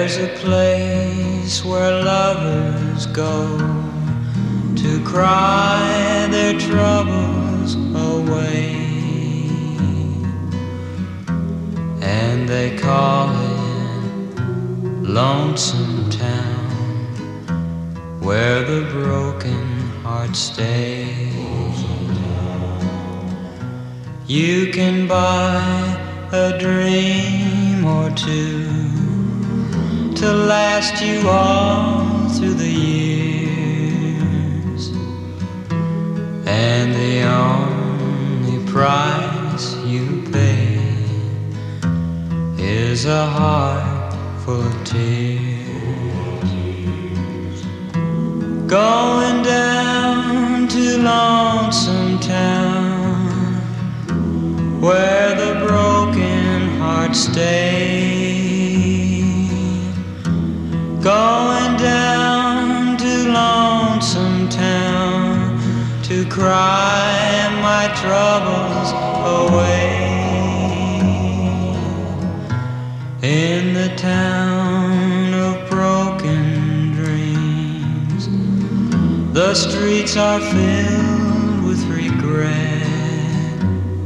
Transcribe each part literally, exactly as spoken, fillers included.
There's a place where lovers go to cry their troubles away, and they call it Lonesome Town, where the broken hearts stay. You can buy a dream or two to last you all through the years, and the only price you pay is a heart full of tears. Going down to Lonesome Town, where the broken hearts stay. Going down to Lonesome Town to cry my troubles away. In the town of broken dreams, the streets are filled with regret.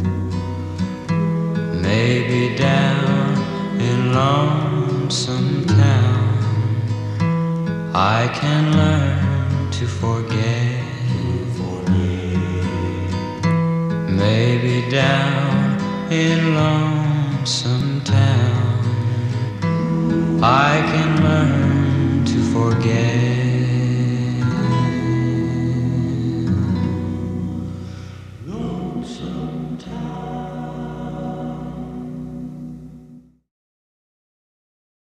Maybe down in Lonesome Town I can learn to forget. Maybe down in Lonesome Town I can learn